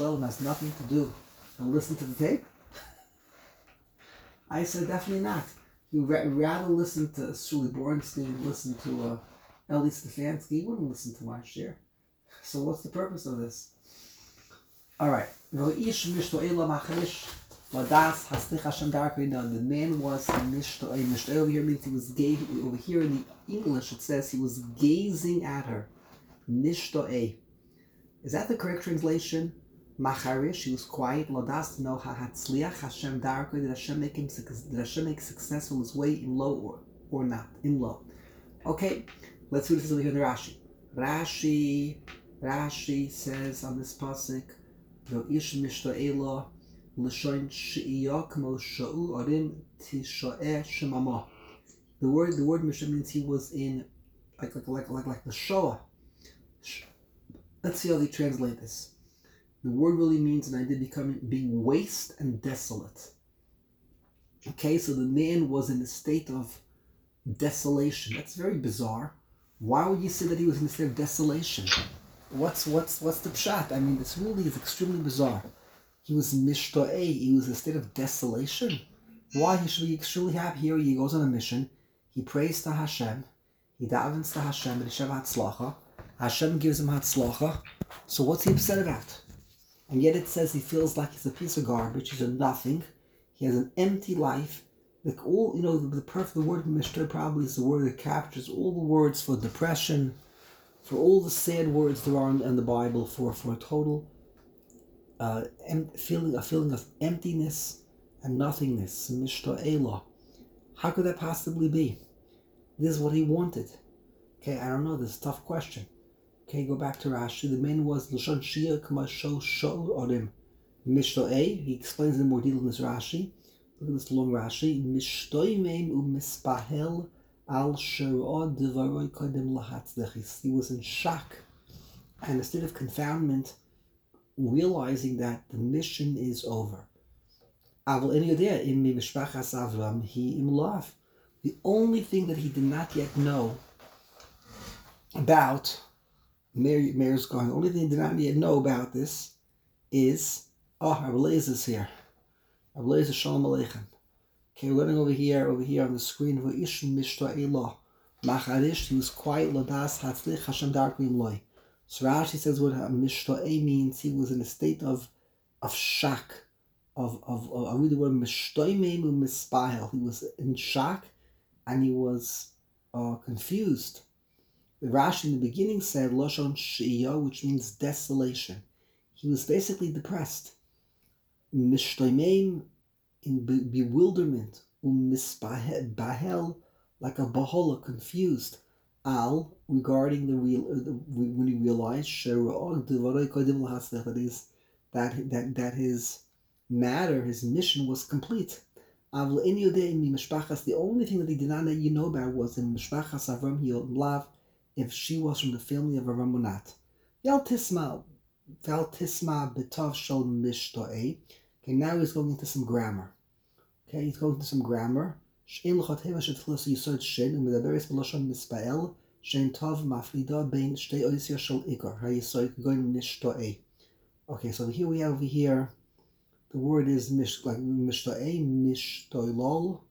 Shalom has nothing to do and listen to the tape? I said definitely not. He would rather listen to Shuli Bornstein, listen to Eli Stefanski. He wouldn't listen to my share. So what's the purpose of this? Alright. The man was Mishtoe over here means he was gay. Over here in the English it says he was gazing at her. Mishtoe. Is that the correct translation? Macharish, he was quiet. Ladas to know hahatzliach Hashem darko. Did Hashem make successful his way in low or not in low? Okay, let's see what it says over here in the Rashi says on this pasuk, "Lo ish mishtoelo l'shon she'iyo k'mo sha'u orim tisho'eh shemama." The word mishtoe means he was in like the shoah. Let's see how they translate this. The word really means an idea being waste and desolate. Okay, so the man was in a state of desolation. That's very bizarre. Why would you say that he was in a state of desolation? What's the pshat? I mean, this really is extremely bizarre. He was mishtoe. He was in a state of desolation. Why? He should be extremely happy. Here he goes on a mission. He prays to Hashem. He davens to Hashem. Hashem hatzlacha. Hashem gives him hatzlacha. So what's he upset about? And yet it says he feels like he's a piece of garbage. He's a nothing. He has an empty life. Like all, the word mishtoe probably is the word that captures all the words for depression, for all the sad words there are in the Bible, for a total feeling of emptiness and nothingness. Mishtoe. How could that possibly be? This is what he wanted. Okay, I don't know. This is a tough question. Okay, go back to Rashi. The man was L'shon Shia K'masho Shol Orim Mishtoe. He explains in more detail in this Rashi. Look at this long Rashi. Mishtoe meim u'mispahel al shero devaroi kodem lahatzlechis. He was in shock and a state of confoundment, realizing that the mission is over. Aval en yodea im mishpachas Avram he im lav. The only thing that he did not yet know about Meir's going. The only thing he did not yet know about this is, Rabbi Eliezer is here. Rabbi Eliezer, Shalom Aleichem. Okay, we're learning over here on the screen. V'ish mishtoe macharish. He was quiet. Ladas hatzlich Hashem darklim loy. So Rashi says what mishtoe means. He was in a state of shock. I read the word mishtoe meim u'mispahel. He was in shock, and he was confused. The Rashi in the beginning said Loshon She'iyo, which means desolation. He was basically depressed. Mishtoimeim, in bewilderment. Bahel, like a bahola, confused. Al, regarding when he realized that his matter, his mission was complete. The only thing that he did not let you know about was in Mishpachas Avram Lav, if she was from the family of Avram or not. Val tisma b'tov shel mishtoe. Okay, now he's going into some grammar. Okay, he's going into some grammar. She'en l'chot heva shetchilas yisod shen u'medaberes b'loshon mispael she'en tov maflida bein shtei oisya shel ikar ha'yisod going mishtoe. Okay, so here we have the word is mishtoe, mishtoilol,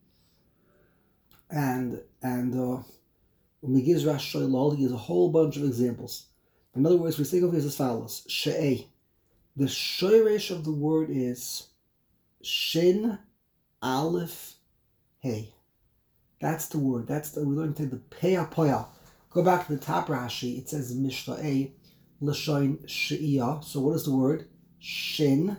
and Megizz Rash Shoylol, he has a whole bunch of examples. In other words, we think of it as follows. She'eh. The shoyresh of the word is Shin Aleph Hey. That's the word. We're going to take the Peya Poya. Go back to the top Rashi. It says Mishtoe L'shoin She'iyah. So what is the word? Shin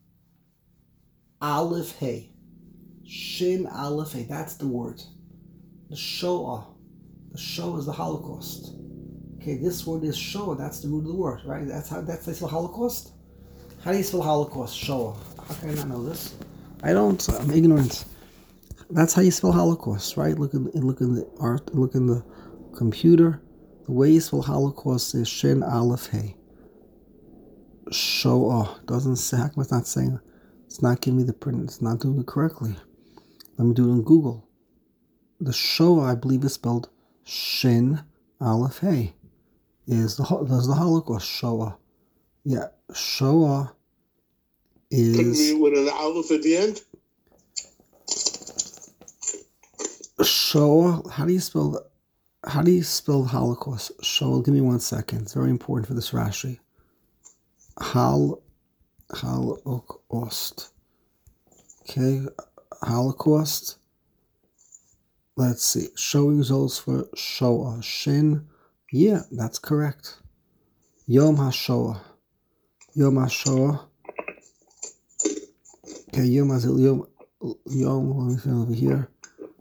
Aleph Hey. Shin Aleph Hey. That's the word. The Shoah. The Shoah is the Holocaust. Okay, this word is Shoah. That's the root of the word, right? That's how you spell Holocaust. How do you spell Holocaust? Shoah. How can I not know this? I'm ignorant. That's how you spell Holocaust, right? Look in the art. Look in the computer. The way you spell Holocaust is Shin Aleph Hey. Shoah. Doesn't say. How come it's not saying? It's not giving me the print. It's not doing it correctly. Let me do it on Google. The Shoah, I believe, is spelled Shin Aleph Hey. Is the Holocaust Shoah? Yeah, Shoah is with an aleph at the end. Shoah. How do you spell Holocaust? Shoah. Give me 1 second. It's very important for this Rashi. Holocaust. Okay, Holocaust. Let's see. Shoah results for Shoah. Shin. Yeah, that's correct. Yom HaShoah. Yom HaShoah. Okay, Yom HaZil. Yom. Let me find over here.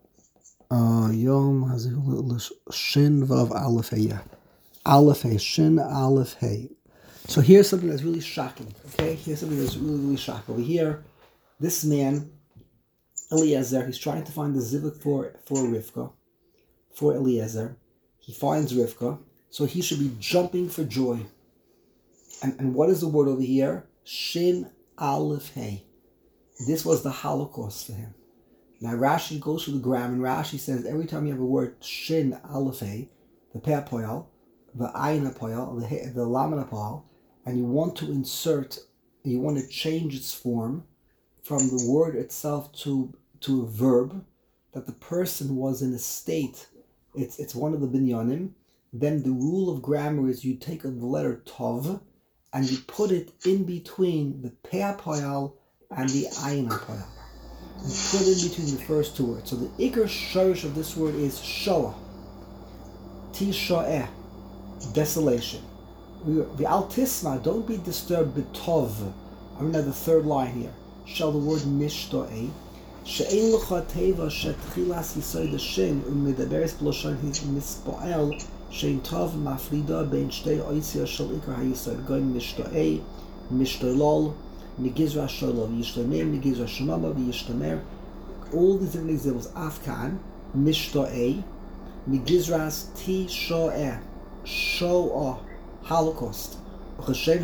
Yom HaZil. Shin Vav Aleph Hey. Yeah. Aleph Hey. Shin Aleph Hey. So here's something that's really shocking. Okay, here's something that's really, really shocking. Over here, this man, Eliezer, he's trying to find the zivuk for Rivka, for Eliezer. He finds Rivka, so he should be jumping for joy. And what is the word over here? Shin Aleph Hey. This was the Holocaust for him. Now Rashi goes through the grammar, and Rashi says every time you have a word Shin Aleph Hey, the Peh Poyal, the Ayin Poyal, the Lamed Poyal, and you want to change its form from the word itself to a verb, that the person was in a state, it's one of the binyanim, then the rule of grammar is you take the letter Tov and you put it in between the Peh Poyal and the Ayin Poyal. You put it in between the first two words. So the Iker Shorish of this word is Shoah. Tishoeh. Desolation. The Altisma, don't be disturbed b'tov. I'm going to have the third line here. Shall the word mishto'eh. She'ein l'cha teva she'tchilas yisoid hashem u'medaberes b'loshon mispo'el she'in tov mafrida bein shtei oisya shel ikar hayisoid goin mishto'eh, mishto'lol, migizra sholov, yishtoneh, migizra shemama, v'yishtomer. All these different examples. Afkan, mishto'eh, migizras tisho'eh, sho'ah. Holocaust. You find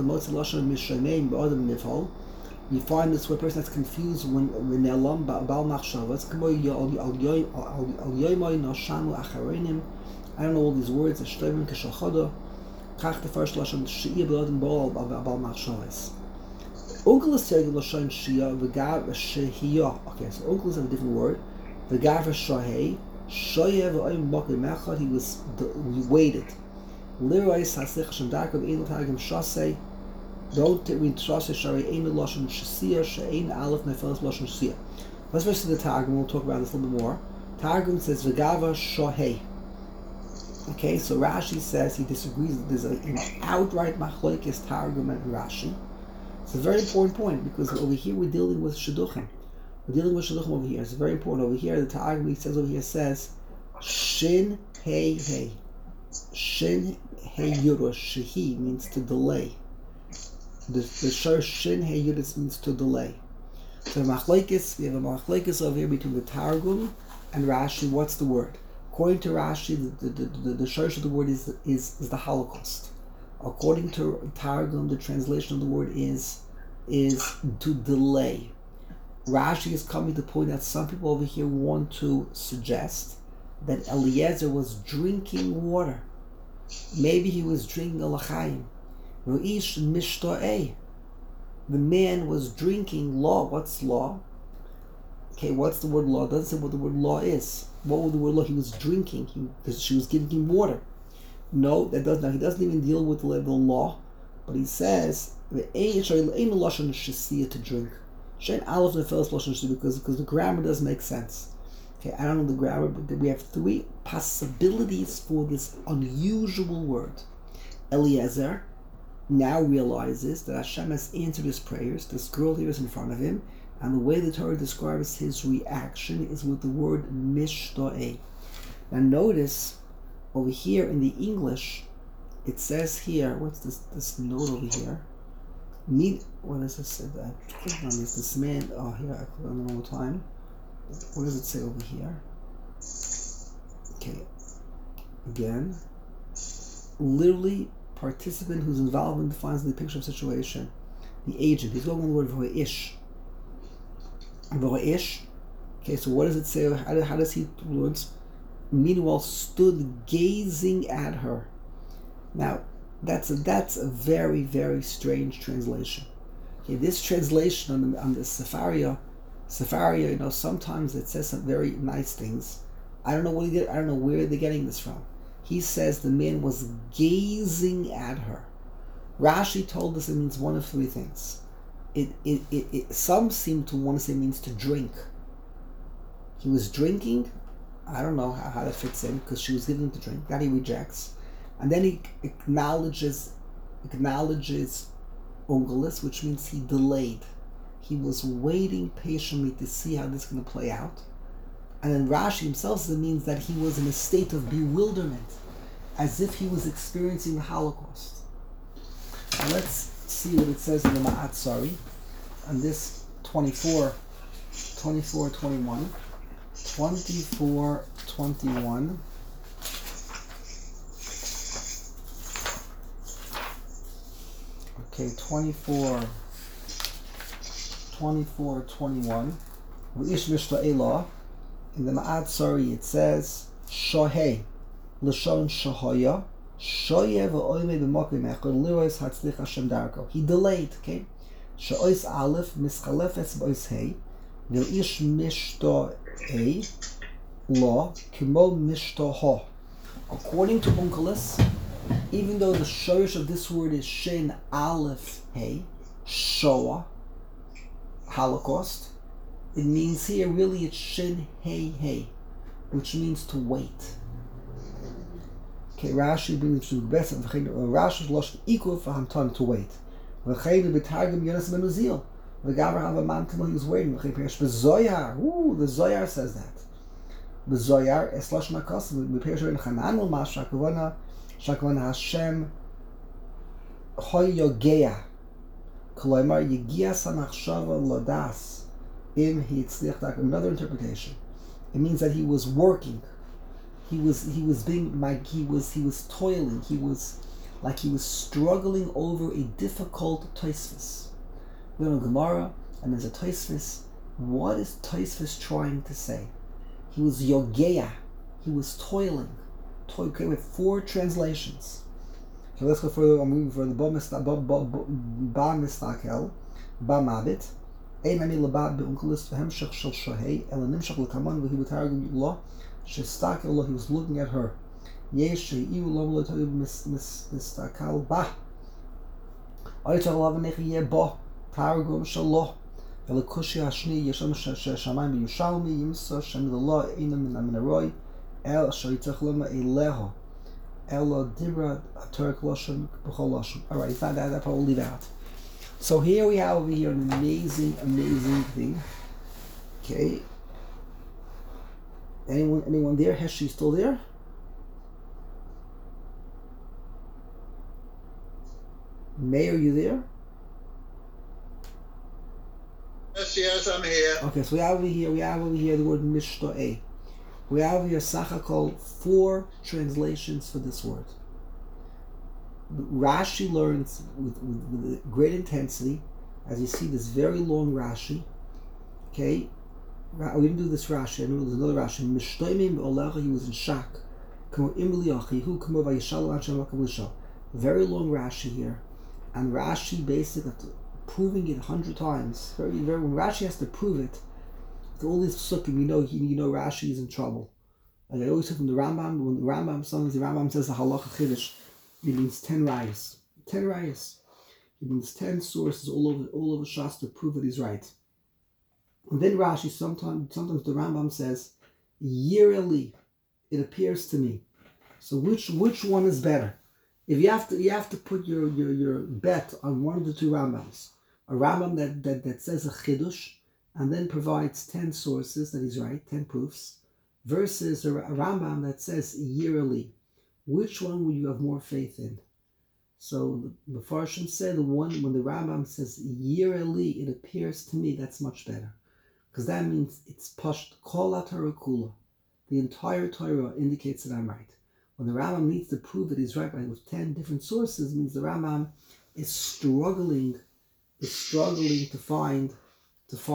this where a person that's confused when they're alone bal machshavas. I don't know all these words. Uncle is saying Lashon Shia, V'gav Shehiyah. Okay, so Uncle is a different word. V'gav Shahei, Shoyev V'ayim Bakim Mechad. He waited. Lirois Hasich Hashem Darkov Ein L'Tagim Shasei. Don't read Shasei Shari Ein L'Lashon Shasiya She'ein Aleph Nefeles L'Lashon Shasiya. Let's listen to the Targum. We'll talk about this a little bit more. Targum says V'gava Shahei. Okay, so Rashi says he disagrees. There's an outright machlokes Targum and Rashi. It's a very important point because over here we're dealing with Shidduchim. We're dealing with Shidduchim over here. It's very important. Over here, the Targum he says over here says Shin Hey Hey. Shin Hey Yud, Shehi means to delay. The shor Shin Hey Yud means to delay. So we have a machlokes over here between the Targum and Rashi. What's the word? According to Rashi, the shor of the word is the Holocaust. According to Targum, the translation of the word is to delay. Rashi is coming to point out some people over here want to suggest that Eliezer was drinking water. Maybe he was drinking a l'chaim. Ro'ish mishto'eh. The man was drinking law. What's law? Okay, what's the word law? It doesn't say what the word law is. What was the word law? He was drinking. She was giving him water. No, that doesn't. He doesn't even deal with the level of law. But he says the ain't lashon shasiya to drink. Shein aleph nefeles lashon shasiya because the grammar doesn't make sense. Okay, I don't know the grammar, but we have three possibilities for this unusual word. Eliezer now realizes that Hashem has answered his prayers. This girl here is in front of him, and the way the Torah describes his reaction is with the word mishto'eh. Now notice over here in the English, it says here, what's this note over here? What does it say? I clicked on this man. Oh, here I click on it all the time. What does it say over here? Okay, again, literally participant who's involved in defines the picture of situation. The agent. He's going on the word v'ho'ish. V'ho'ish. Okay, so what does it say? How does he influence? Meanwhile, stood gazing at her. Now, that's a very, very strange translation. Okay, this translation on the Sefaria, sometimes it says some very nice things. I don't know what he did. I don't know where they're getting this from. He says the man was gazing at her. Rashi told us it means one of three things. Some seem to want to say it means to drink. He was drinking. I don't know how that fits in because she was giving him to drink. That he rejects, and then he acknowledges ungelis, which means he delayed. He was waiting patiently to see how this is going to play out. And then Rashi himself says it means that he was in a state of bewilderment, as if he was experiencing the Holocaust. Now let's see what it says in the Ma'at Sari on this 24, 21. 24:21. Okay, 24:21. V'ish mishta'elah. In the Ma'at Sari it says Shohei L'shon Shohoya Shoye v'oime b'mokim echad liros hatzlich Hashem darko. He delayed. Okay, Sho'ois Aleph mischalefes b'ois Hey v'ish mishta'e law kimo mishtaha. According to Onkelos, even though the shorish of this word is Shin Aleph Hey, Shoah, Holocaust, it means here really it's Shin Hey Hey, which means to wait. Okay, Rashi brings to the best of Rashi's lost equal for Hamtan to wait. V'cheinu b'targum Yonas ben Uziel. V'gavar havaman kamo he was waiting. The Zohar says that. The Zohar es losh makosim b'perish in Chanan l'mash shakavana Hashem hoyogea. Koloimar yigia samachshava lodas im hitzliach dak. Another interpretation. It means that he was working. He was toiling. He was struggling over a difficult Tosfos. We're in Gemara, and there's a Tosfos. What is Tosfos trying to say? He was yogeya. He was toiling. Okay, with 4 translations. So let's go further. I'm moving for the Ba Mistakel, Ba Mabit. Ein ani labad be'unkelis v'hemshach shel shohei ela nimshach l'kaman v'hi b'targum lo shestakel lo. He was looking at her. Yesh she'iu lo l'toyu mistakal ba. Oytar lavanech yeh ba targum shelo. Ela kushi hashni yesham shamayim b'yushalmi yimsa shem l'lo einam min aminaroi el shoyitzach lema eleho ela dibra atorek loshem b'chol loshem. All right, that part we'll leave out. So here we have over here an amazing thing. Okay. Anyone there? Heshi still there? May, are you there? Yes, I'm here. Okay, so we have over here the word mishto'eh. We have over here Sachakol 4 translations for this word. Rashi learns with great intensity, as you see this very long Rashi. Okay, we didn't do this Rashi. I know there's another Rashi. Mishtoimim be'olecha, he was in shock. Very long Rashi here, and Rashi basically proving it 100 times. Very. When Rashi has to prove it, with all these psukim, you know Rashi is in trouble. Like I always say from the Rambam, when the Rambam says the halacha chiddush, it means 10 rayas. 10 rayas. It means 10 sources all over Shas to prove that he's right. And then Rashi, sometimes the Rambam says, yearly, it appears to me. So which one is better? If you have to put your bet on one of the 2 Rambams, a Rambam that says a chiddush and then provides 10 sources that he's right, 10 proofs, versus a Rambam that says yearly. Which one would you have more faith in? So the Farshim said the one when the Rambam says yearly, it appears to me that's much better, because that means it's pasht kol Torah kula. The entire Torah indicates that I'm right. When the Rambam needs to prove that he's right with 10 different sources, means the Rambam is struggling to find if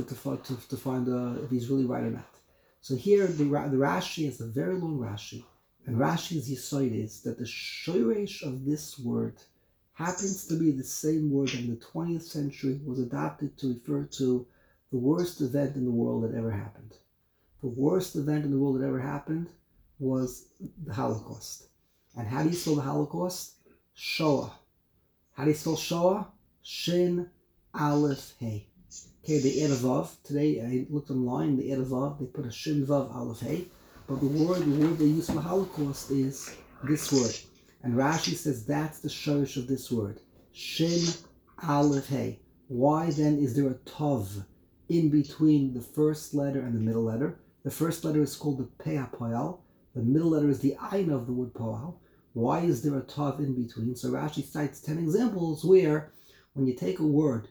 he's really right or not. So here the Rashi is a very long Rashi. And Rashi's yisoid is that the shoresh of this word happens to be the same word that in the 20th century was adopted to refer to the worst event in the world that ever happened. The worst event in the world that ever happened was the Holocaust. And how do you spell the Holocaust? Shoah. How do you spell Shoah? Shin, Aleph, Hey. Okay, they add a Vav. Today, I looked online, they add a Vav. They put a Shin, Vav, Aleph, Hey. But the word they use for the Holocaust is this word. And Rashi says that's the shorish of this word. Shin, Aleph, Hey. Why then is there a Tov in between the first letter and the middle letter? The first letter is called the Pei HaPoel. The middle letter is the Ayin of the word Poel. Why is there a Tov in between? So Rashi cites 10 examples where when you take a word,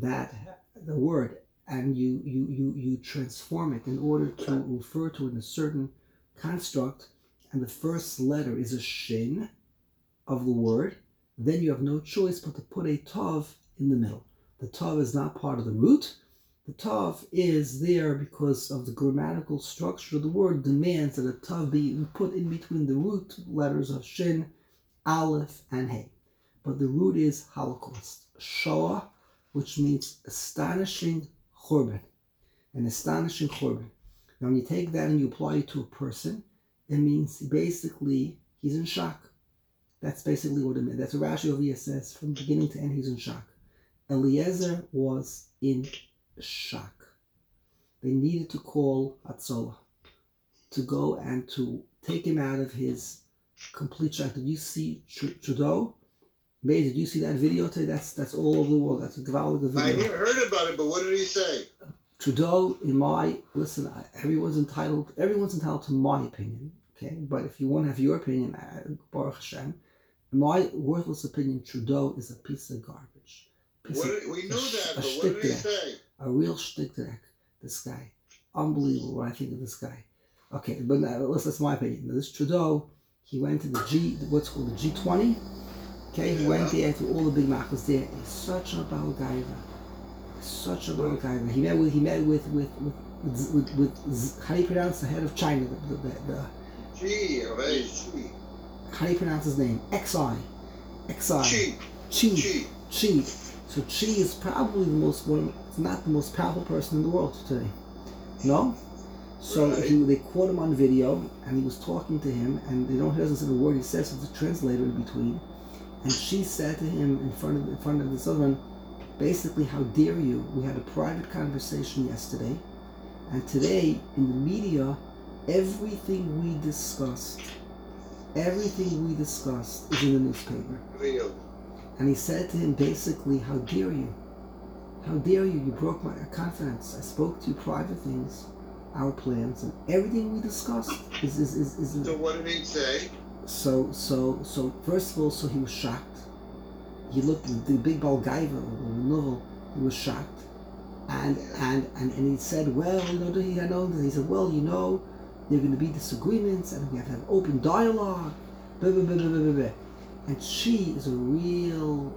and you transform it in order to refer to it in a certain construct, and the first letter is a Shin of the word, then you have no choice but to put a Tov in the middle. The Tov is not part of the root. The Tav is there because of the grammatical structure of the word demands that a Tav be put in between the root letters of Shin, Aleph, and Hey. But the root is Holocaust. Shoah, which means astonishing Churban. An astonishing Churban. Now when you take that and you apply it to a person, it means basically he's in shock. That's basically what it means. That's what Rashi over here says. From beginning to end, he's in shock. Eliezer was in shock. They needed to call Hatzolah to go and to take him out of his complete shock. Did you see Trudeau? May, did you see that video today? That's all over the world. That's a gewaltige video. I heard about it, but what did he say? Trudeau, everyone's entitled to my opinion, okay? But if you want to have your opinion, Baruch Hashem, in my worthless opinion, Trudeau is a piece of garbage. We know that, but what did he say? A real shtick-derek, this guy. Unbelievable what I think of this guy. Okay, but now, that's my opinion. Now, this Trudeau, he went to what's called the G20. Okay, he went there to all the big machos there. He's such a balgaiva. He met with how do you pronounce the head of China? How do you pronounce his name? Xi. Chi. So Chi is probably not the most powerful person in the world today. No? So they caught him on video, and he was talking to him, and he doesn't say a word he says, so there's a translator in between. And she said to him in front of this other one, basically, how dare you? We had a private conversation yesterday, and today in the media, everything we discussed is in the newspaper. Real. And he said to him basically, how dare you? How dare you? You broke my confidence. I spoke to you private things, our plans, and everything we discussed is. So what did he say? So first of all, so he was shocked. He looked at the big Balgaiva novel. He was shocked, and he said, well, he said, well, there are going to be disagreements, and we have to have open dialogue. Blah, blah, blah, blah, blah, blah. And she is a real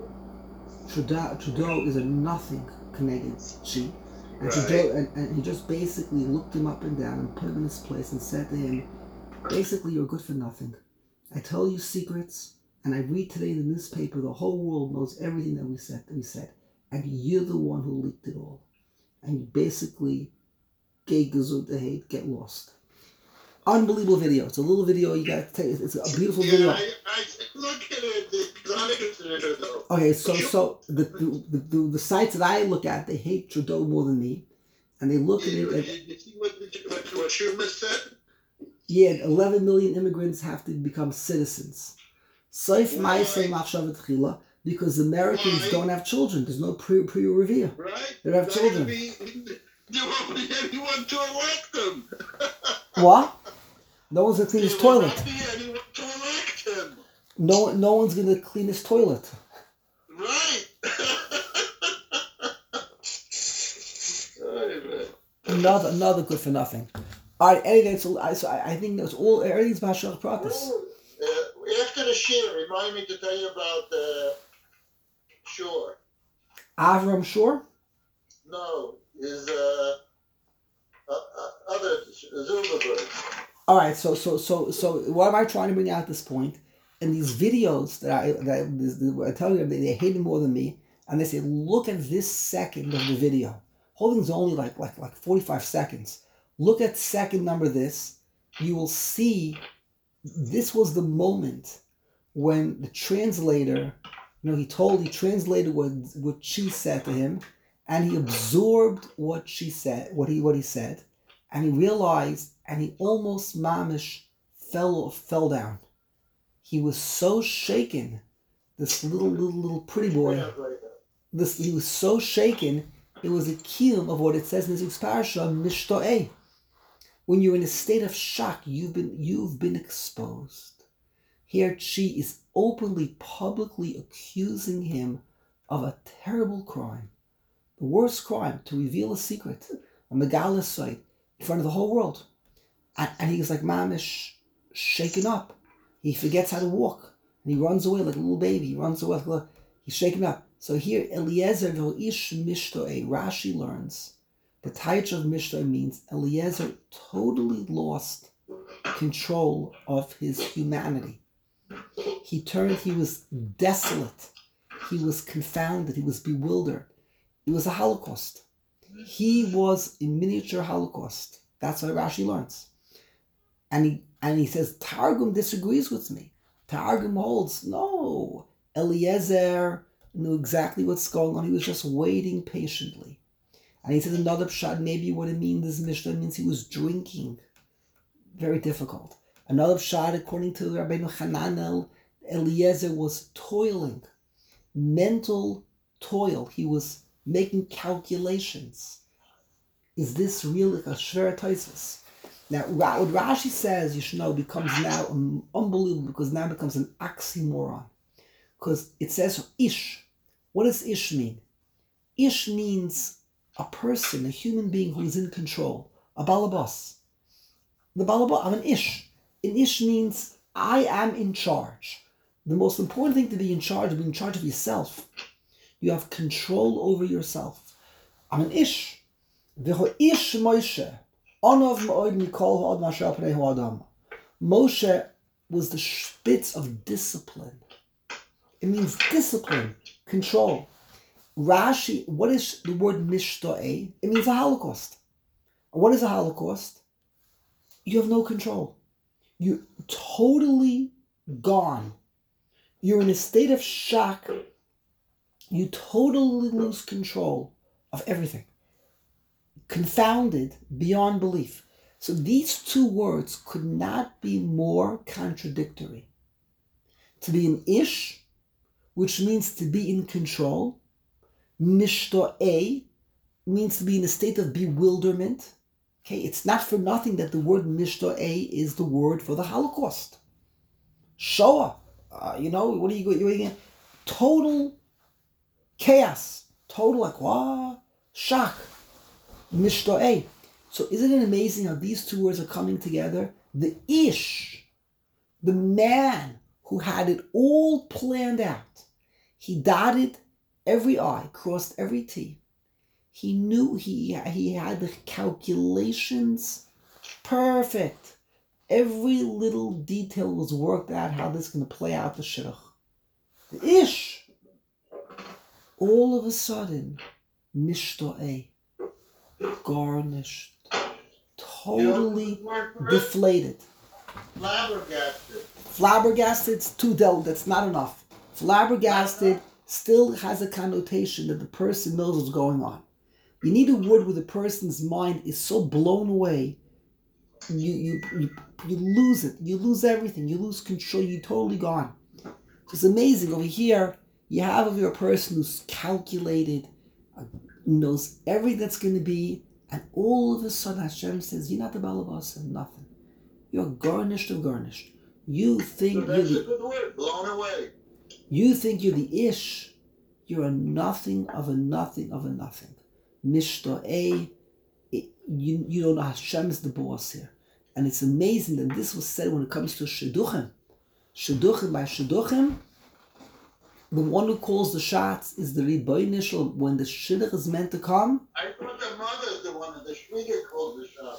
Trudeau is a nothing connected she. And Trudeau, and he just basically looked him up and down and put him in his place and said to him, basically, you're good for nothing. I tell you secrets, and I read today in the newspaper, the whole world knows everything that we said, and you're the one who leaked it all. And you basically get lost. Unbelievable video. It's a little video you got to take. It's a beautiful video. I look at it. It's not interesting though. Okay, so the sites that I look at, they hate Trudeau more than me, and they look at it. Did you see what Schumer said? Yeah, 11 million immigrants have to become citizens. Saif Ma'aseh Machshavat Tchila, because Americans don't have children. There's no pre-revere. Right. They don't have children. You won't be anyone to elect them. What? No one's gonna clean his toilet. There will not be anyone to elect him. No one's gonna clean his toilet. Right. Another good for nothing. All right. Anyway, so I think that's all. Everything's Bashar Pratis. After the shir, remind me to tell you about Shore. Avram Shore? No, is other Zilberberg. All right. So what am I trying to bring out at this point? and these videos that I tell you, they hate it more than me, and they say, look at this second of the video. Whole thing's only like 45 seconds. Look at second number this. You will see this was the moment when the translator, he translated what she said to him, and he absorbed what she said, what he said, and he realized, and he almost mamish fell down. He was so shaken. This little pretty boy. He was so shaken. It was a kiyum of what it says in this week's parasha, mishto'eh. When you're in a state of shock, you've been exposed. Here, she is openly, publicly accusing him of a terrible crime, the worst crime, to reveal a secret, a megalis site, in front of the whole world. And he was like mamish, shaken up. He forgets how to walk, and he runs away like a little baby. He runs away he's shaken up. So here, Eliezer ish mishto'eh, Rashi learns the title of mishto'eh means Eliezer totally lost control of his humanity. He was desolate. He was confounded. He was bewildered. It was a Holocaust. He was a miniature Holocaust. That's why Rashi learns. And he says, Targum disagrees with me. Targum holds, no, Eliezer knew exactly what's going on. He was just waiting patiently. And he says another pshat, maybe what it means, this Mishnah means he was drinking. Very difficult. Another pshat, according to Rabbeinu Hananel, Eliezer was toiling. Mental toil. He was making calculations. Is this really a shver taisus? Now, what Rashi says, you should know, becomes now unbelievable, because now it becomes an oxymoron. Because it says ish. What does ish mean? Ish means a person, a human being who is in control, a balabas. The balabas, I'm an ish. An ish means I am in charge. The most important thing to be in charge of yourself. You have control over yourself. I'm an ish. V'ho ish Moshe. Moshe was the spitz of discipline. It means discipline, control. Rashi, what is the word mishto'eh? It means a Holocaust. And what is a Holocaust? You have no control. You're totally gone. You're in a state of shock. You totally lose control of everything. Confounded beyond belief. So these two words could not be more contradictory. To be an ish, which means to be in control. Mishto'eh means to be in a state of bewilderment. Okay, it's not for nothing that the word mishto'eh is the word for the Holocaust. Shoah, what are you going? Total chaos, total shock. Mishto'eh. So isn't it amazing how these two words are coming together? The ish, the man who had it all planned out. He dotted every I, crossed every T. He knew he had the calculations perfect. Every little detail was worked out how this is going to play out the shidduch. The ish, all of a sudden, mishto'eh, garnished, totally deflated. Flabbergasted, it's too dull, that's not enough. Flabbergasted still has a connotation that the person knows what's going on. You need a word where the person's mind is so blown away, you lose it. You lose everything. You lose control. You're totally gone. It's amazing. Over here, you have over a person who's calculated, knows everything that's going to be, and all of a sudden Hashem says, you're not the balabas and nothing. You're garnished of garnished. You think so that's a good word, blown away. You think you're the ish. You're a nothing of a nothing of a nothing. Mishto'eh. You don't know Hashem's the boss here. And it's amazing that this was said when it comes to Shidduchim. Shidduchim by Shidduchim, the one who calls the shots is the Ribono Shel Olam. When the Shidduch is meant to come, I thought the mother is the one that the Shmiga calls the shots.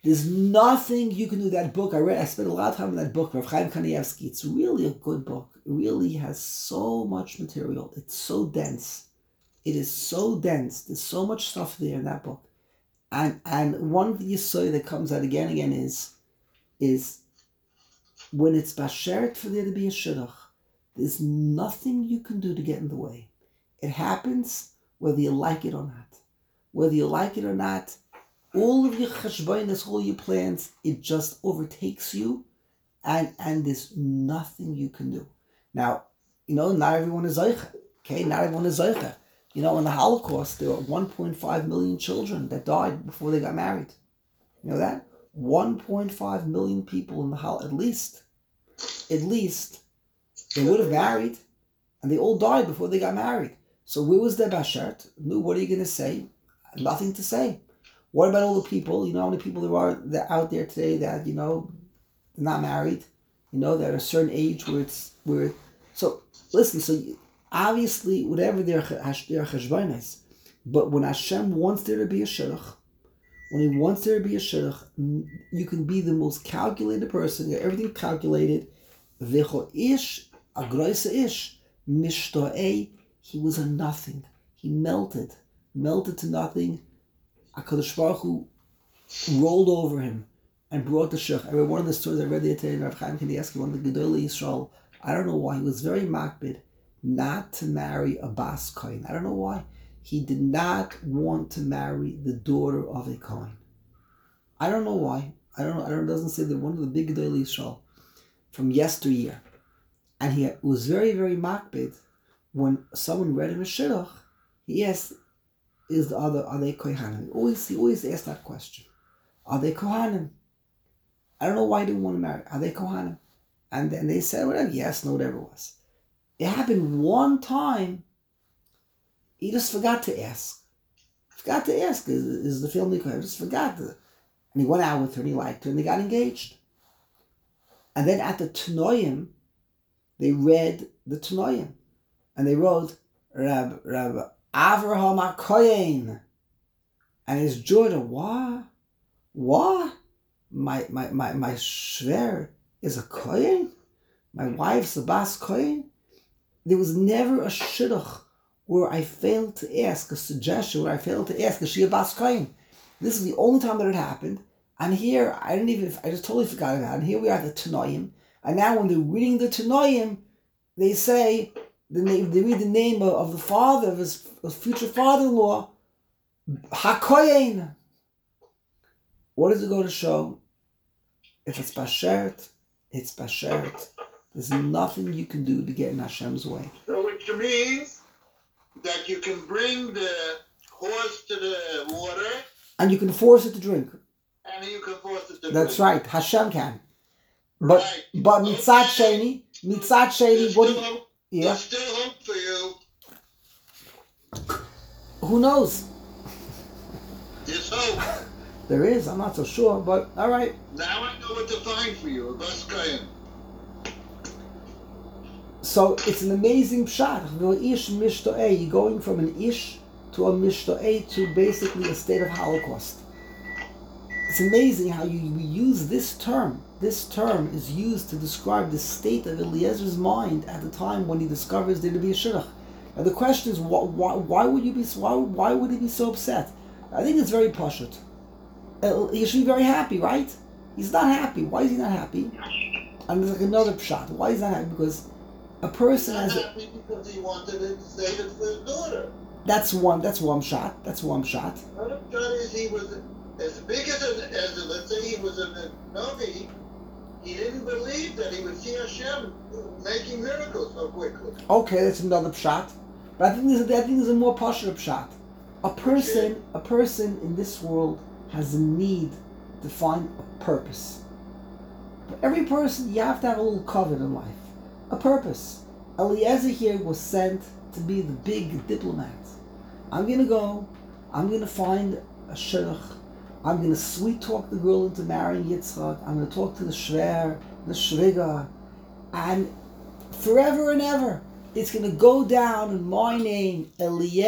There's nothing you can do. That book I spent a lot of time in that book, Rav Chaim Kanievsky. It's really a good book. It really has so much material. It's so dense. It is so dense. There's so much stuff there in that book. And one thing you say that comes out again and again is when it's bashert for there to be a shidduch, there's nothing you can do to get in the way. It happens whether you like it or not. Whether you like it or not, all of your cheshbonos, all your plans, it just overtakes you, and there's nothing you can do. Now, not everyone is zeicha. Okay, not everyone is zeicha. In the Holocaust, there were 1.5 million children that died before they got married. You know that? 1.5 million people in the Holocaust, at least, they would have married, and they all died before they got married. So where was their bashert? What are you going to say? Nothing to say. What about all the people? How many people there are out there today that, they're not married? They're at a certain age so listen, so obviously whatever their cheshbonos, but when Hashem wants there to be a shidduch, you can be the most calculated person, you got everything calculated. V'cho ish, a groisa ish, mishto'ei, he was a nothing. He melted to nothing. HaKadosh Baruch Hu rolled over him and brought the shech. I read one of the stories I read the other day in Rav Chaim Kanievsky, one of the Gedolei Yisrael. I don't know why. He was very makbid not to marry a Bas Kohen. I don't know why. He did not want to marry the daughter of a Kohen. I don't know why. I don't know. It doesn't say that. One of the big Gedolei Yisrael from yesteryear. And he was very, very makbid when someone read him a shidduch. He asked, are they Kohanim? He always asked that question. Are they Kohanim? I don't know why he didn't want to marry. Are they Kohanim? And then they said, whatever, yes, no, whatever it was. It happened one time, he just forgot to ask. Is the family Kohanim? Just forgot. And he went out with her and he liked her and they got engaged. And then at the Tanoim, they read the Tanoim. And they wrote, Rab Avraham HaKohen. And his daughter, what? My shver is a Kohen? My wife's a Bas Kohen? There was never a shidduch where I failed to ask, a suggestion where I failed to ask, is she a Bas Kohen? This is the only time that it happened. And here, I just totally forgot about it. And here we are at the Tanoim. And now when they're reading the Tanoim, they say, they read the name of the father, of his future father-in-law, HaKohen. What does it go to show? If it's bashert, it's bashert. There's nothing you can do to get in Hashem's way. So which means that you can bring the horse to the water. And you can force it to drink. And you can force it to drink. That's right. Hashem can. But mitzat sheni, what do you... Yeah. There's still hope for you. Who knows? There's hope. There is. I'm not so sure, but all right. Now I know what to find for you, a Bas Kohen. So it's an amazing pshat. Ish mishto'eh. You're going from an ish to a mishto'eh to basically a state of Holocaust. It's amazing how we use this term. This term is used to describe the state of Eliezer's mind at the time when he discovers there to be a shidduch. Now the question is, why would he be so upset? I think it's very pashut. He should be very happy, right? He's not happy. Why is he not happy? And there's like another pshat. Why is he not happy? Because a person has... He's not happy because he wanted to save it for his daughter. That's one shot. Another shot is he was as big as let's say he was a Novi. He didn't believe that he would see Hashem making miracles so quickly. Okay, that's another pshat. But I think there's a more pashut pshat. A person in this world has a need to find a purpose. For every person, you have to have a little covet in life. A purpose. Eliezer here was sent to be the big diplomat. I'm going to go, I'm going to find a shidduch, I'm going to sweet talk the girl into marrying Yitzchak, I'm going to talk to the shver, the shviga, and forever and ever, it's going to go down in my name.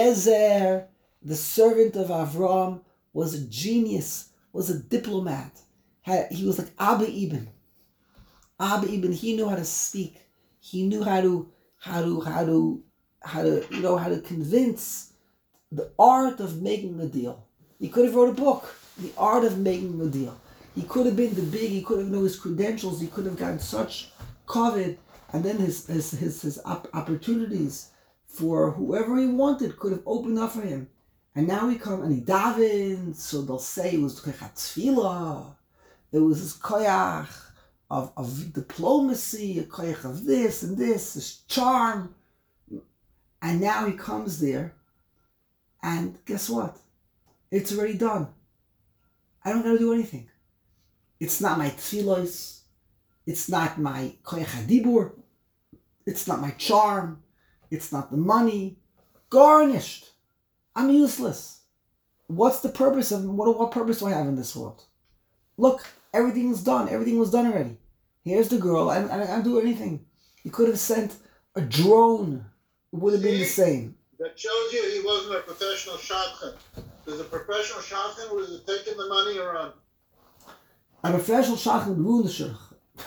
Eliezer, the servant of Avram, was a genius, was a diplomat. he was like Abba Ibn. Abba Ibn, he knew how to speak. He knew how to convince. The art of making a deal. He could have wrote a book. The art of making a deal. He could have been he could have known his credentials. He could have gotten such covet, and then his opportunities for whoever he wanted could have opened up for him. And now he comes and he davens, so they'll say it was koyach tefillah. It was his koyach of diplomacy, a koyach of this and this, his charm. And now he comes there, and guess what? It's already done. I don't gotta do anything. It's not my tefillos. It's not my koyach hadibur. It's not my charm. It's not the money. Garnished. I'm useless. What's the purpose of what purpose do I have in this world? Look, everything is done. Everything was done already. Here's the girl. I don't do anything. You could have sent a drone. It would have been the same. That shows you he wasn't a professional shadchan. Because a professional shadchan would have taken the money around. A professional shadchan would ruin the shidduch.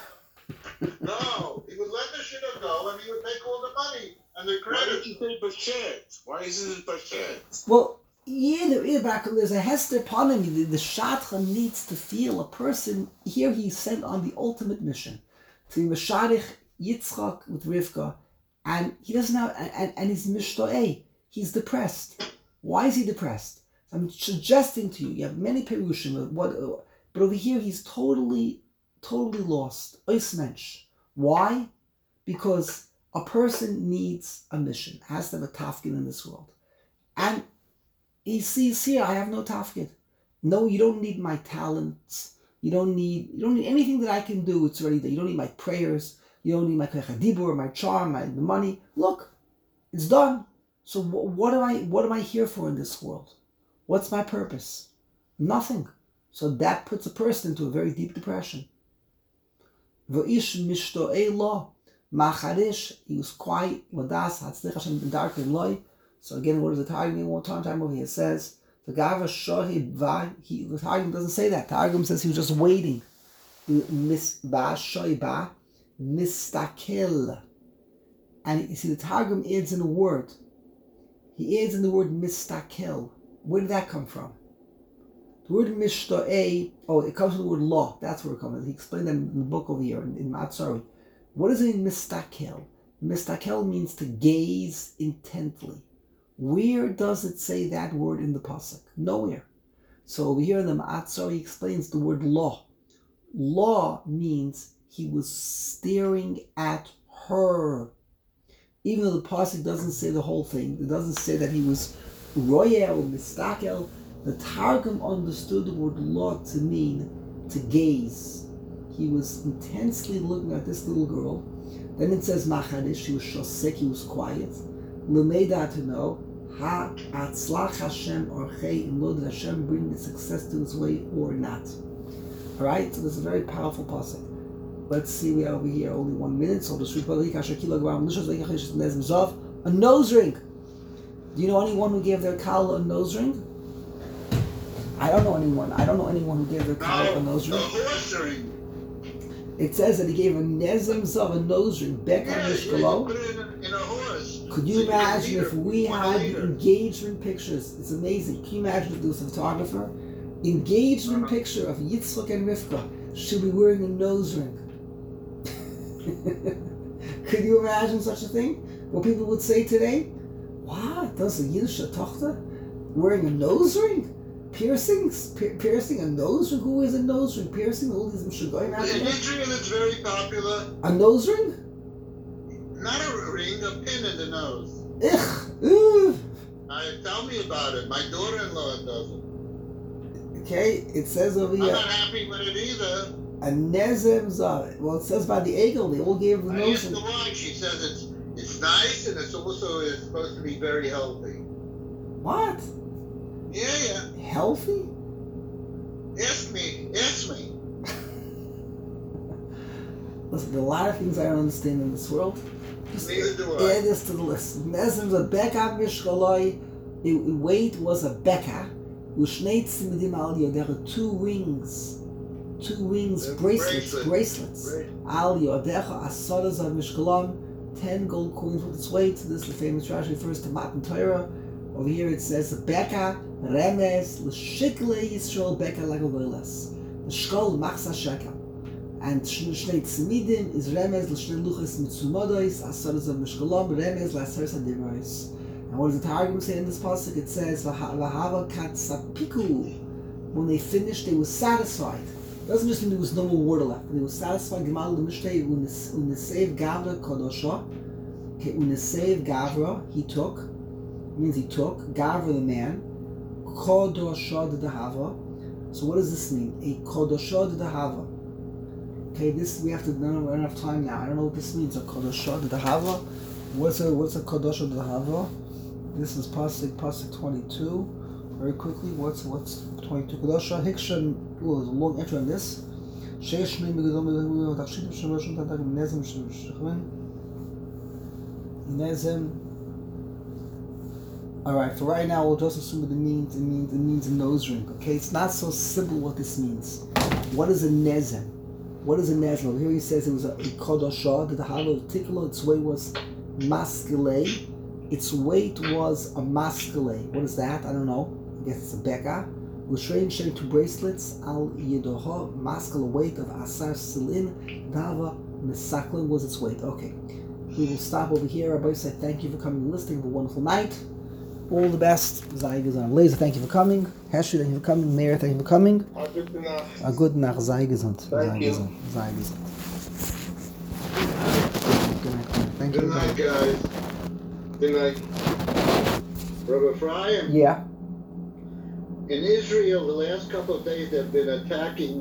No, he would let the shidduch go and he would take all the money and the credit. Why did you say Bashet? Why isn't it Bashet? Well, there's a hester upon him. The shadchan needs to feel a person. Here he's sent on the ultimate mission to be Meshadich Yitzchak with Rivka, and he doesn't have, and he's mishtoeh. He's depressed. Why is he depressed? I'm suggesting to you. You have many perushim. But over here he's totally lost. Oismensch. Why? Because a person needs a mission, has to have a tafkid in this world. And he sees here, I have no tafkid. No, you don't need my talents. You don't need anything that I can do. It's already there. You don't need my prayers. You don't need my dibur, my charm, the money. Look, it's done. So what am I here for in this world? What's my purpose? Nothing. So that puts a person into a very deep depression. V'ish mishto'ei lo macharish. He was quiet. Wadas hatzlich Hashem b'darkei loy. So again, what does the Targum mean? One time over here? It says the Gava Shohib Va. The Targum doesn't say that. Targum says he was just waiting. Misba Shoiba Mistakel. And you see, the Targum adds in a word. He adds in the word Mistakel. Where did that come from? The word Mishto'eh, it comes from the word law. That's where it comes from. He explained that in the book over here, in Matzari. What does it mean, Mistakel? Mistakel means to gaze intently. Where does it say that word in the pasuk? Nowhere. So over here in the Matzari, he explains the word law. Law means he was staring at her. Even though the pasuk doesn't say the whole thing, it doesn't say that he was royal, mistakel. The Targum understood the word law to mean to gaze. He was intensely looking at this little girl. Then it says machadish, she was shosek, he was quiet. Lemeda, to know, ha atzlach Hashem orchei, in Lord, did Hashem bring the success to his way or not? Alright, so this is a very powerful pasuk. Let's see, we are over here only 1 minute, so the a nose ring. Do you know anyone who gave their kal a nose ring? I don't know anyone who gave their kal a nose ring. A horse ring. It says that he gave a nezim zav, a nose ring, Beka Mishkalo. Put it in a horse. Could you imagine if we had engagement pictures? It's amazing. Can you imagine if there was a photographer? Engagement picture of Yitzchak and Rivka. Should be wearing a nose ring. Could you imagine such a thing? What people would say today? What? Does a Yiddish Tochter wearing a nose ring? Piercing a nose ring? Who wears a nose ring? Piercing all these Mishagoyim out In there? Israel, it's very popular. A nose ring? Not a ring, a pin in the nose. Ugh. Tell me about it. My daughter-in-law does it. Okay, it says over I'm here. not happy with it either. A nezem zav. Well, it says by the Egel, they all gave the I nose asked the ring. wife. She says it's nice and it's also supposed to be very healthy. What? Yeah. Healthy? Ask me. Listen, there are a lot of things I don't understand in this world. Just Neither do I. add this to the list. Nezem zav beka mishkaloi. Weight was a beka. There are 2 rings. 2 wings, bracelets. Al yodecha asara zav mishkalam, 10 gold coins with its weight. This is the famous Rashi refers to Matan Torah. Over here it says Beka Remez L'Shikle Yisrael Beka Lagavilas. The Shkol Machsa Shekel. And Shnei Tzimidim is Remez L'Shnei Luchas Mitzumodois Asara Zav Mishkalam Remez L'Asar Sadimais. And what does the Targum say in this pasuk? It says V'hava Kat Sapiku. When they finished, they were satisfied. It doesn't just mean there was no more water left. They were satisfied. Gemal L'Mishtei Unesev Gavra Kodosha. Okay, Unesev Gavra he took. Means he took Gavra the man, Kodosha the Hava. So what does this mean? A Kodosha the Hava. Okay, this we have to. No, we don't have time now. I don't know what this means. A Kodosha the Hava. What's a Kodosha the Hava? This is pasuk 22. Very quickly, what's 22? Kodosha Hikshan. Oh, there's a long entry on this. Sheish Shmei Megadol Megadol Takshidim Shemashon Tadak Nezem Nezem. Alright, for right now we'll just assume that it means a nose ring. Okay, it's not so simple what this means. What is a nezem? What is a nezem? Here he says it was a kodosha, the halo of tiklo, its weight was maskele. Its weight was a maskele. What is that? I don't know. I guess it's a beka. L'shrein sharing 2 bracelets, al yedoha, maskele weight of asar silin, dava mesaklin was its weight. Okay. We will stop over here. Rabbi said thank you for coming and listening. Have a wonderful night. All the best. Zaygezan. Laser, thank you for coming. Heshu, thank you for coming. Meir, thank you for coming. A good night. Zaygezan. Thank you. Zaygezan. Thank Good you. night, guys. Good night. Rabbi Ephraim, Yeah. in Israel, the last couple of days they've been attacking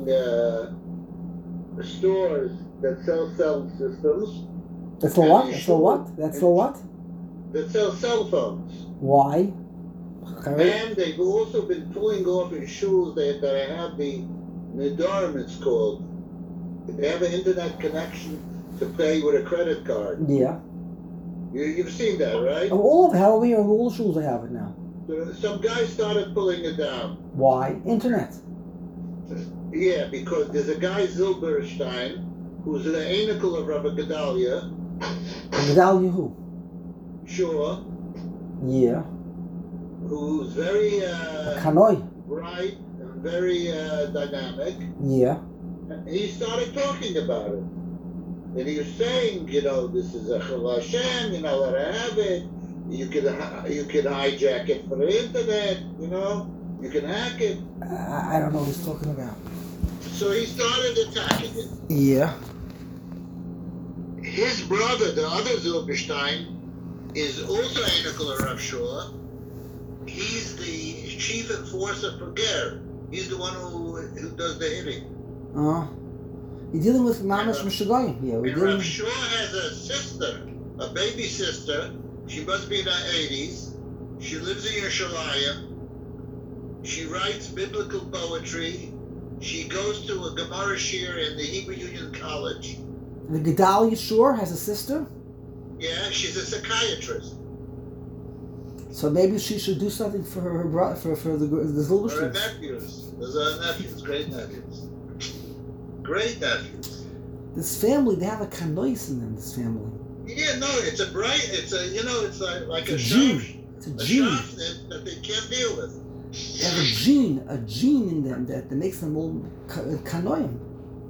stores that sell cell systems. That's the what? That's the what? That's the what? That sell cell phones. Why? And they've also been pulling off in shoes that have the Nidarim, it's called. They have an internet connection to pay with a credit card. Yeah. You've seen that, right? All of Halloween, all the schools they have it now. Some guy started pulling it down. Why? Internet. Yeah, because there's a guy, Zilberstein, who's the anacle of Rabbi Gedalia. Gedalia who? Sure. Yeah. Who's very Kanoi. bright and very dynamic. Yeah. And he started talking about it. And he was saying, this is a Chil Hashem, let her have it. You can hijack it for the internet, you can hack it. I don't know what he's talking about. So he started attacking it. Yeah. His brother, the other Zilberstein, is also anacle of Rav Shua. He's the chief enforcer for Ger. He's the one who does the hitting. You're dealing with Mamash Mishagoyim here. And Rav Shua has a sister, a baby sister. She must be in her 80s. She lives in Yerushalayim. She writes biblical poetry. She goes to a Gemara Shir in the Hebrew Union College. The Gedalia Shur has a sister? Yeah, she's a psychiatrist. So maybe she should do something for her brother, for the For her Zilbersteins. nephews. Those are her nephews, great nephews. Great nephews. This family, they have a kanois in them, this family. Yeah, no, it's like It's a a gene. shaf- It's a a gene. shafnit that they can't deal with. They have a gene in them that makes them all kanoim.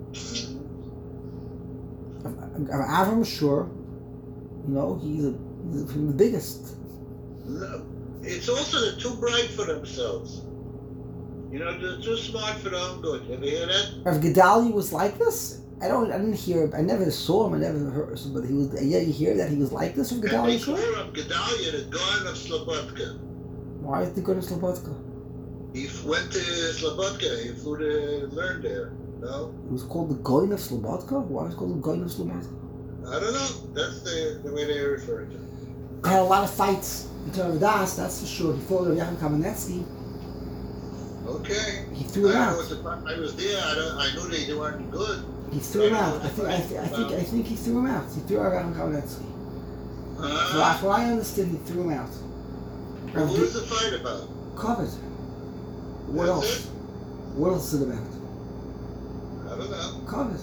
Avram Shur, he's from the biggest. No, it's also they're too bright for themselves. They're too smart for their own good. You ever hear that? Rav Gedalia was like this? I didn't hear. I never saw him. I never heard. But he was. Yeah, you hear that he was like this, Rav And they Gedalia? call Sure. him Gedalia, the Gaon of Slobodka. Why is he going to Slobodka? He went to Slobodka. He flew to learn there. No? It was called the Goin of Slobodka? Why was it called the Goin of Slobodka? I don't know. That's the way they refer to it. They had a lot of fights in Torah Das, that's for sure. He fought with Yaakov Kamenetsky. Okay. He threw him out. I was there. I knew they weren't good. He threw him out. I think he threw him out. He threw out Yaakov Kamenetsky. For what I understand, he threw him out. What was the fight about? Covered. What That's else? it? What else is it about? don't know. Covet.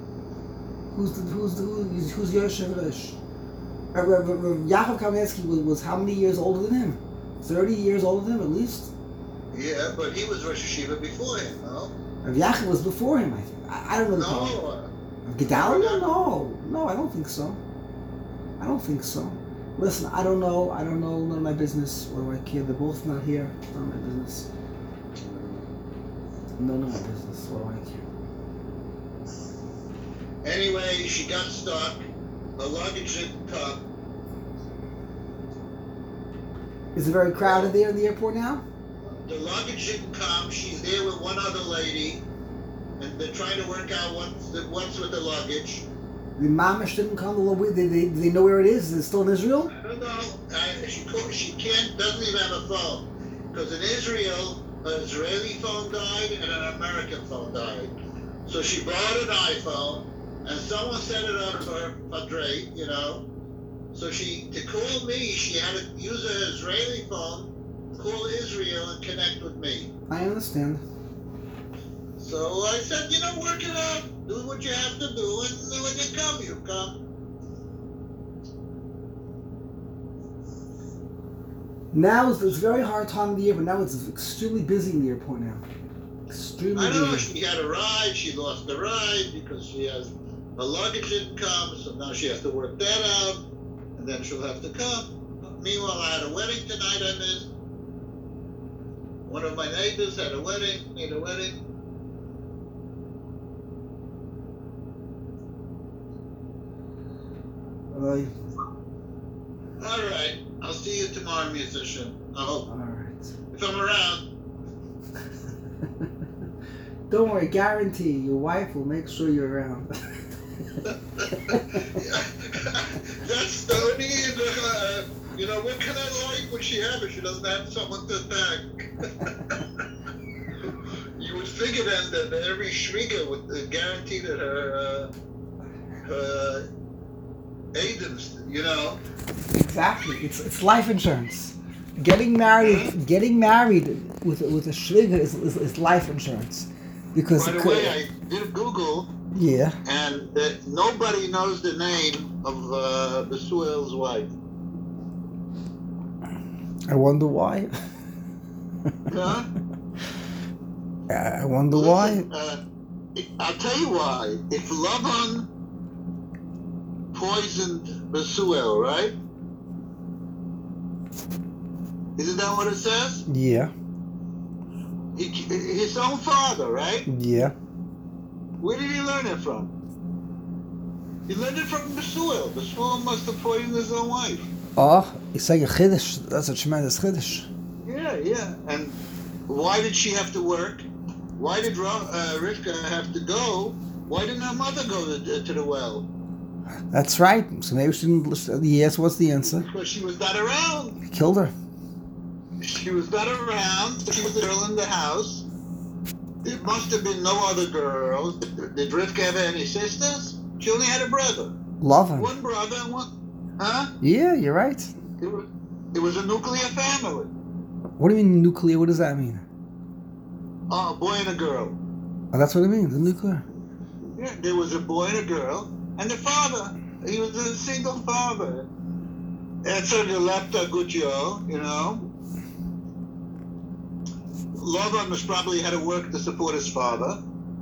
Who's Yosef Rosh? Yaakov Kamenetsky was how many years older than him? 30 years older than him at least? Yeah, but he was Rosh Hashiva before him, no? Yaakov was before him, I think. I don't know. No. Gedalia? No, I don't think so. I don't think so. Listen, I don't know, none of my business. What do I care? They're both not here. None of my business. None of my business. What do I care? Anyway, she got stuck. Her luggage didn't come. Is it very crowded there in the airport now? The luggage didn't come. She's there with one other lady, and they're trying to work out what's with the luggage. The mamish didn't come. They know where it is. Is it still in Israel? I don't know. She doesn't even have a phone. Because in Israel, an Israeli phone died and an American phone died. So she bought an iPhone, and someone set it up for Drake, you know. So to call me, she had to use her Israeli phone, call Israel, and connect with me. I understand. So I said, work it out. Do what you have to do, and when you come, you come. Now it's a very hard time of the year, but now it's extremely busy in the airport now. Extremely I don't know. busy. She had a ride. She lost the ride because her luggage didn't come. So now she has to work that out, and then she'll have to come. Meanwhile, I had a wedding tonight. I missed. One of my neighbors had a wedding. Made a wedding. All right. I'll see you tomorrow, musician. I hope. All right. If I'm around. Don't worry, guarantee your wife will make sure you're around. That's the only, what can I like when she have it? She doesn't have someone to thank. You would figure then that every shriga would guarantee that her Adams, Exactly. It's life insurance. Getting married with a shliga is life insurance. Because by the way, I did Google. Yeah. And nobody knows the name of Besuel's wife. I wonder why. Huh? I wonder why. I'll tell you why. If Lavan poisoned Besuel, right? Isn't that what it says? Yeah. His own father, right? Yeah. Where did he learn it from? He learned it from Besuel. Besuel must have poisoned his own wife. Oh, it's like a chiddush. That's a tremendous chiddush. Yeah. And why did she have to work? Why did Rivka have to go? Why didn't her mother go to the well? That's right. So maybe she didn't listen. Yes, what's the answer? Because she was not around. He killed her. She was not around. She was the girl in the house. There must have been no other girls. Did Rivka have any sisters? She only had a brother. Love him. One brother and one... Huh? Yeah, you're right. It was a nuclear family. What do you mean nuclear? What does that mean? A boy and a girl. Oh, that's what it means, the nuclear. Yeah, there was a boy and a girl. And the father, he was a single father. And so they left a good Joe, Lavan was probably had to work to support his father.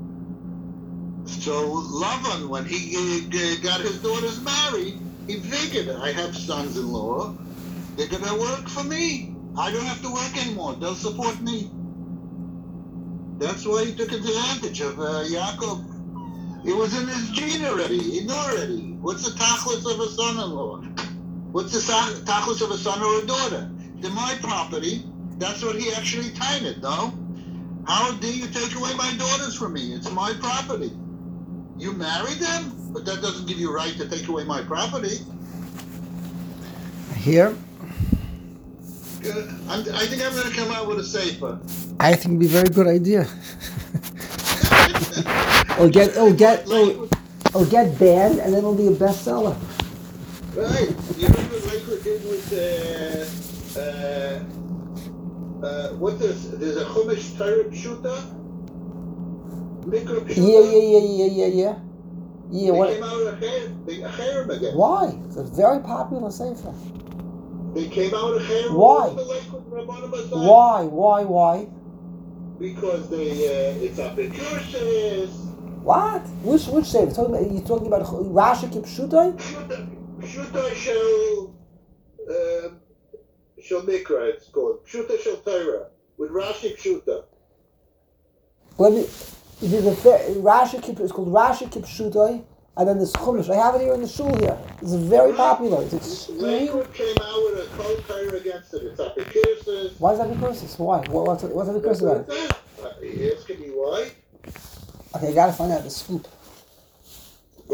So Lavan, when he got his daughters married, he figured, I have sons-in-law, they're going to work for me. I don't have to work anymore. They'll support me. That's why he took advantage of Yaakov. It was in his gene already. He knew already. What's the tachlis of a son-in-law? What's the tachlis of a son or a daughter? They're my property. That's what he actually tied it, no? How dare you take away my daughters from me? It's my property. You married them, but that doesn't give you right to take away my property. Here? I think I'm going to come out with a sefer. I think it'd be a very good idea. it'll get banned, and then it'll be a bestseller. Right. You remember like we did with what's this? There's a Chumash Torah Pshuta. Mikra Yeah. They What? came out of Cherem again. Why? It's a very popular sefer. They came out of Cherem. Why? Why? Because it's a precursus. What? Which sefer? You talking about Rashi Kipshutai? Pshuta shel Mikra, it's called. Pshuta shel Torah. With Rashi Pshuta. Let me. Rashi Kip. It's called Rashi Kipshutai, and then there's Chumash. I have it here in the shul here. It's very popular. It's extreme. Lakewood came out with a cold Torah against it. It's a precursus. Why is that precursus? Why? What's that precursus about? You asking me why? Okay, I gotta find out the scoop.